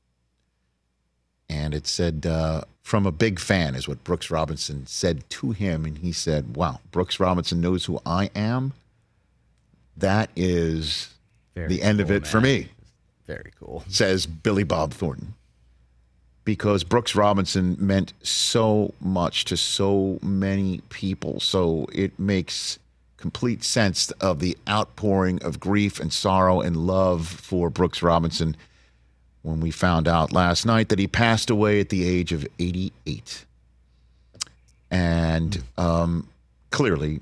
And it said, uh, from a big fan, is what Brooks Robinson said to him. And he said, wow, Brooks Robinson knows who I am. That is Very the end cool, of it man. for me. Very cool. Says Billy Bob Thornton. Because Brooks Robinson meant so much to so many people. So it makes complete sense of the outpouring of grief and sorrow and love for Brooks Robinson when we found out last night that he passed away at the age of eighty-eight. And um, clearly,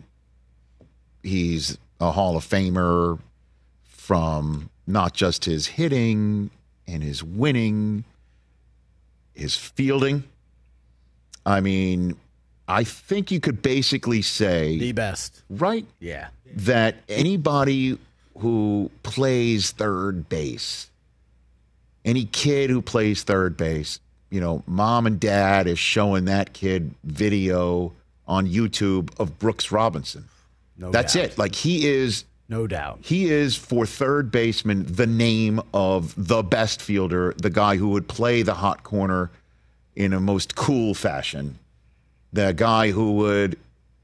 he's a Hall of Famer from not just his hitting and his winning, his fielding. I mean, I think you could basically say... the best. Right? Yeah. That anybody who plays third base, any kid who plays third base, you know, mom and dad is showing that kid video on YouTube of Brooks Robinson. No That's doubt. it. Like, he is... No doubt. He is, for third baseman, the name of the best fielder, the guy who would play the hot corner in a most cool fashion, the guy who would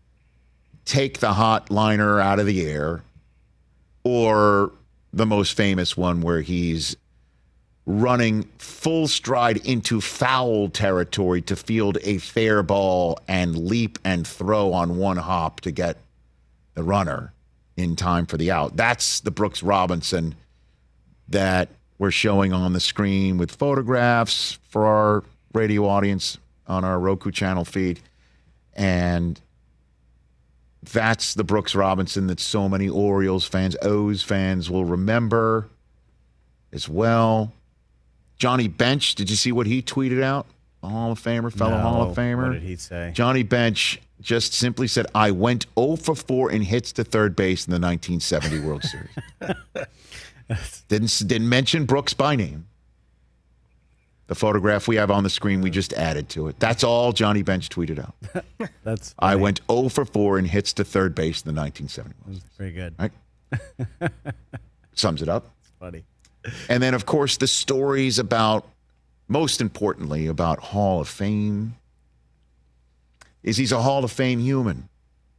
take the hot liner out of the air, or the most famous one where he's running full stride into foul territory to field a fair ball and leap and throw on one hop to get the runner in time for the out. That's the Brooks Robinson that we're showing on the screen with photographs for our radio audience on our Roku channel feed. And that's the Brooks Robinson that so many Orioles fans, O's fans will remember as well. Johnny Bench, did you see what he tweeted out? A Hall of Famer, fellow No, Hall of Famer. What did he say? Johnny Bench just simply said, I went oh for four in hits to third base in the nineteen seventy World Series. didn't, didn't mention Brooks by name. The photograph we have on the screen, we just added to it. That's all Johnny Bench tweeted out. That's I funny. went oh for four in hits to third base in the nineteen seventy World Series. Pretty good. Right? Sums it up. It's funny. And then, of course, the stories about, most importantly, about Hall of Fame. Is he's a Hall of Fame human.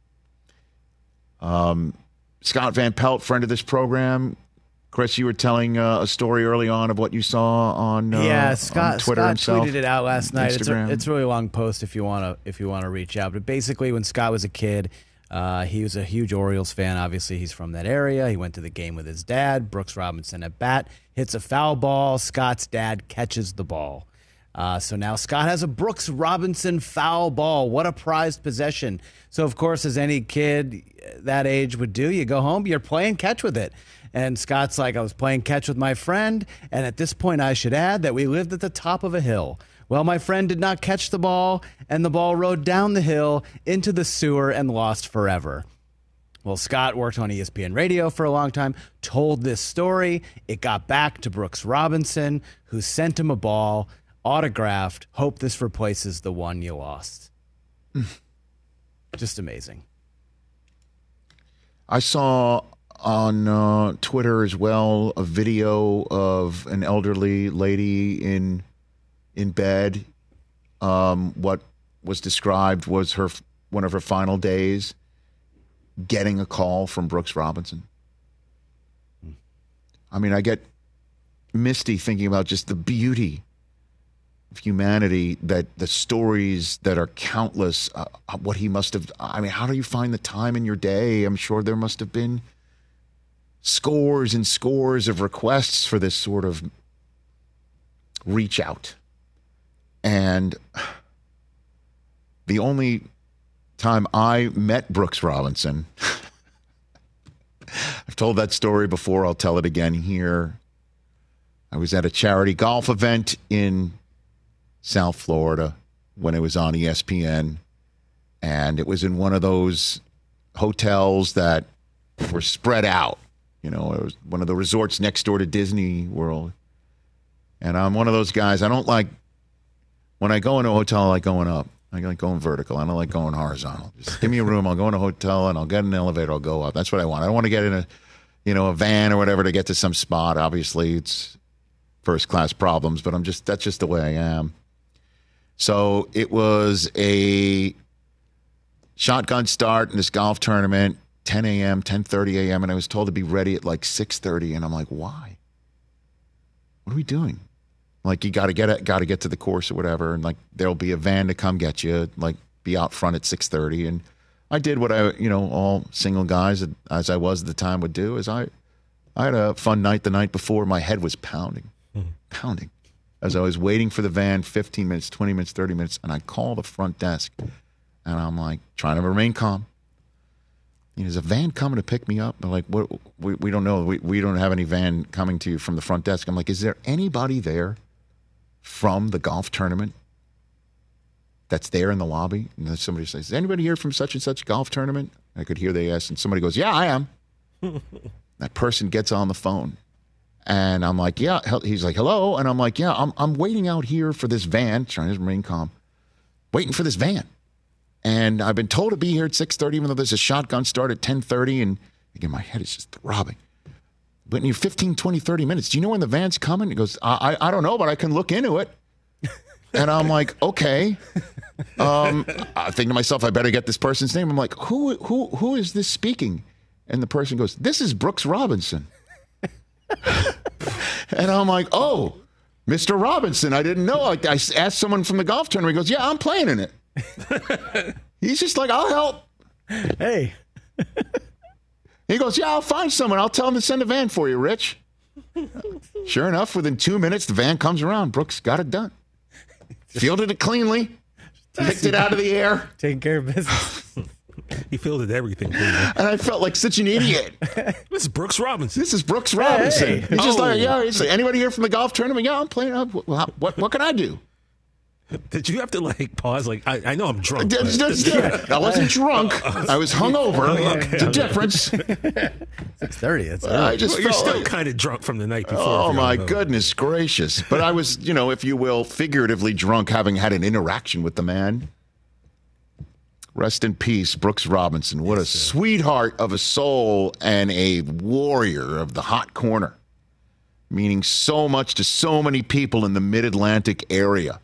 Um, Scott Van Pelt, friend of this program. Chris, you were telling uh, a story early on of what you saw on, uh, yeah, Scott, on Twitter Scott himself. tweeted it out last night. It's Instagram. a, it's a really long post if you want to if you want to reach out. But basically, when Scott was a kid, uh, he was a huge Orioles fan. Obviously, he's from that area. He went to the game with his dad. Brooks Robinson at bat hits a foul ball. Scott's dad catches the ball. Uh, so now Scott has a Brooks Robinson foul ball. What a prized possession. So, of course, as any kid that age would do, you go home, you're playing catch with it. And Scott's like, I was playing catch with my friend, and at this point I should add that we lived at the top of a hill. Well, my friend did not catch the ball, and the ball rode down the hill into the sewer and lost forever. Well, Scott worked on E S P N Radio for a long time, told this story. It got back to Brooks Robinson, who sent him a ball, autographed, hope this replaces the one you lost. Just amazing. I saw on uh, Twitter as well a video of an elderly lady in in bed. Um, what was described was her one of her final days, getting a call from Brooks Robinson. I mean, I get misty thinking about just the beauty of humanity, that the stories that are countless, uh, what he must have, I mean, how do you find the time in your day? I'm sure there must have been scores and scores of requests for this sort of reach out. And the only time I met Brooks Robinson, I've told that story before, I'll tell it again here. I was at a charity golf event in South Florida when it was on E S P N, and it was in one of those hotels that were spread out. You know, it was one of the resorts next door to Disney World. And I'm one of those guys, I don't like, when I go into a hotel, I like going up. I like going vertical. I don't like going horizontal. Just give me a room. I'll go in a hotel and I'll get in an elevator. I'll go up. That's what I want. I don't want to get in a, you know, a van or whatever to get to some spot. Obviously, it's first class problems, but I'm just that's just the way I am. So it was a shotgun start in this golf tournament, ten a.m., ten thirty a.m., and I was told to be ready at like six thirty, and I'm like, why? What are we doing? Like, you got to get it, got to get to the course or whatever, and like there'll be a van to come get you, like be out front at six thirty. And I did what I, you know, all single guys as I was at the time would do. Is I, I had a fun night the night before. My head was pounding, mm-hmm. pounding, as I was waiting for the van, fifteen minutes, twenty minutes, thirty minutes, and I call the front desk, and I'm like trying to remain calm. You know, is a van coming to pick me up? They're like, what? We, we don't know. We we don't have any van coming to you from the front desk. I'm like, is there anybody there from the golf tournament that's there in the lobby? And then somebody says, is anybody here from such and such golf tournament? I could hear they asked, and somebody goes, yeah, I am. That person gets on the phone, and I'm like, yeah. He's like, hello, and I'm like, yeah, I'm I'm waiting out here for this van, trying to remain calm, waiting for this van. And I've been told to be here at six thirty, even though there's a shotgun start at ten thirty. And again, my head is just throbbing. But in your fifteen, twenty, thirty minutes, do you know when the van's coming? He goes, I, I, I don't know, but I can look into it. And I'm like, okay. Um, I think to myself, I better get this person's name. I'm like, who, who, who is this speaking? And the person goes, this is Brooks Robinson. And I'm like, oh, Mister Robinson. I didn't know. I, I asked someone from the golf tournament. He goes, yeah, I'm playing in it. He's just like, I'll help. Hey. He goes, yeah, I'll find someone. I'll tell him to send a van for you, Rich. Sure enough, within two minutes, the van comes around. Brooks got it done. Fielded it cleanly. Picked it out of the air. Taking care of business. He fielded everything. And I felt like such an idiot. This is Brooks Robinson. This is Brooks Robinson. Hey. He's just Oh. like, yeah, he's like, anybody here from the golf tournament? Yeah, I'm playing. Uh, what, what, what can I do? Did you have to like pause? Like, I, I know I'm drunk. That's- that's- but- I wasn't drunk. I was hungover. Oh, okay. It's a difference. six thirty. That's I just Well, you're felt still like- kind of drunk from the night before. Oh if you're my hungover. goodness gracious. But I was, you know, if you will, figuratively drunk, having had an interaction with the man. Rest in peace, Brooks Robinson. What a sweetheart of a soul and a warrior of the hot corner. Meaning so much to so many people in the mid-Atlantic area.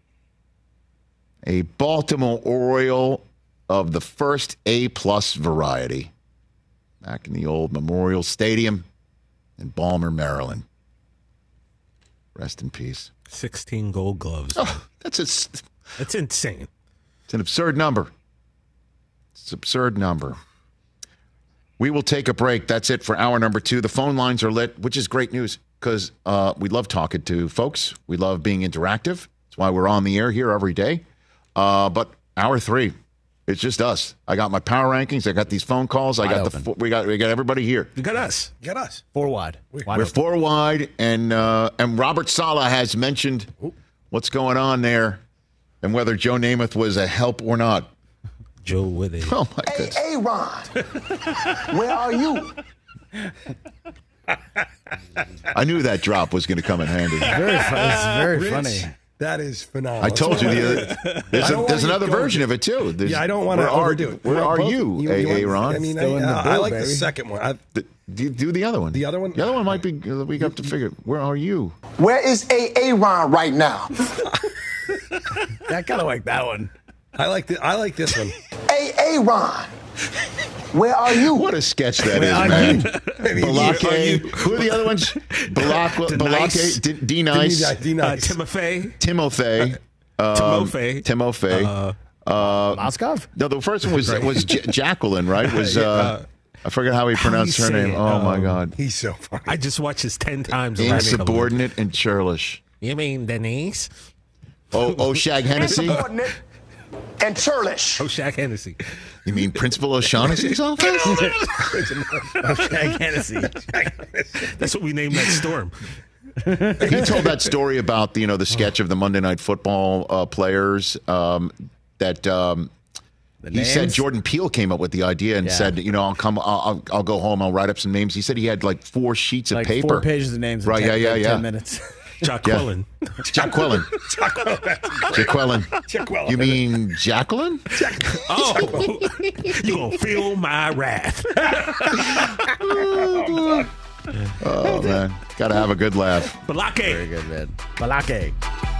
A Baltimore Oriole of the first A-plus variety. Back in the old Memorial Stadium in Balmer, Maryland. Rest in peace. sixteen gold gloves. Oh, that's a, That's insane. It's an absurd number. It's an absurd number. We will take a break. That's it for hour number two. The phone lines are lit, which is great news because uh, we love talking to folks. We love being interactive. That's why we're on the air here every day. Uh, but hour three, it's just us. I got my power rankings. I got these phone calls. I Wide got the open. fo- we got we got everybody here. You got us. Get us. four wide. Wide We're open. four wide, and uh, and Robert Saleh has mentioned what's going on there, and whether Joe Namath was a help or not. Joe with it. Oh my goodness! Hey, Ron, where are you? I knew that drop was going to come in handy. Very fun. It's very Rich, funny. That is phenomenal. I told you the other. There's, I a, don't there's wanna another go version to- of it too. There's, Yeah, I don't want to where are- overdo it. Where We're are both- you, you A A. want- Ron? I mean, Still I, in the uh, I blue, like the baby. second one. I, The- do, do the other one. The other one? The other one might be. We got to figure. Where are you? Where is A A Ron right now? I kind of like that one. I like the, I like this one. A A Ron, where are you? What a sketch that Where is, are man. you? Balake. Who are the other ones? Balak, Denice. Balake. D, D Nice. D Uh, nice. Timothy. Timothy. Um, Timofey. Timofey. Uh, Uh, Moskov? no, the first one was Right. was J- Jacqueline, right? Was uh, I forget how he How do you pronounced her say name. it? Oh my Um, God. He's so funny. I just watched this ten times. in the last couple of Insubordinate and churlish. weeks. You mean Denise? Oh, oh, Shag Hennessy. Insubordinate and churlish. Oh, Shaq Hennessy. You mean Principal O'Shaughnessy's office? Oh, Shag Hennessy. That's what we named that storm. He told that story about you know the sketch of the Monday Night Football uh, players um, that um, The he said names? Jordan Peele came up with the idea and Yeah. said you know I'll come I'll, I'll I'll go home I'll write up some names. He said he had like four sheets of Like paper, four pages of names. In Right? ten, yeah, yeah, in yeah. Ten minutes. Jaqueline. Jaqueline. Jaqueline. Jaqueline. You mean Jacqueline? Oh, you gonna feel my wrath. Oh, man. Got to have a good laugh. Balake. Very good, man. Balake.